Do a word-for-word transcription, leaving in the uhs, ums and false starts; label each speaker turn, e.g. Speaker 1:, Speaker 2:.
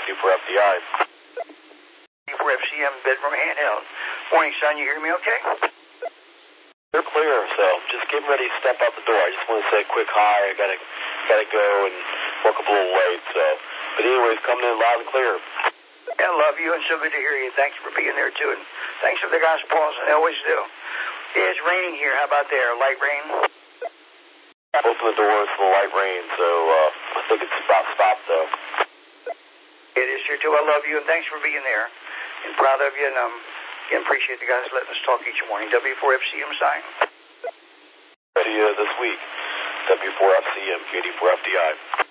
Speaker 1: D four F D I.
Speaker 2: D four F C M, bedroom handheld. Morning, son, you hear me okay?
Speaker 1: They're clear, so just getting ready to step out the door. I just want to say a quick hi. I gotta, gotta go and woke up a little late, so. But anyways, coming in loud and clear.
Speaker 2: I love you, and so good to hear you. Thanks for being there, too, and thanks for the gospel, as I always do. Yeah, it's raining here. How about there? Light rain?
Speaker 1: Open the doors for the light rain, so uh, I think it's about stopped, though.
Speaker 2: It is here, too. I love you, and thanks for being there. And proud of you, and um, again, appreciate the guys letting us talk each morning. W four F C M sign.
Speaker 1: Ready uh, this week. W four F C M, K D four F D I.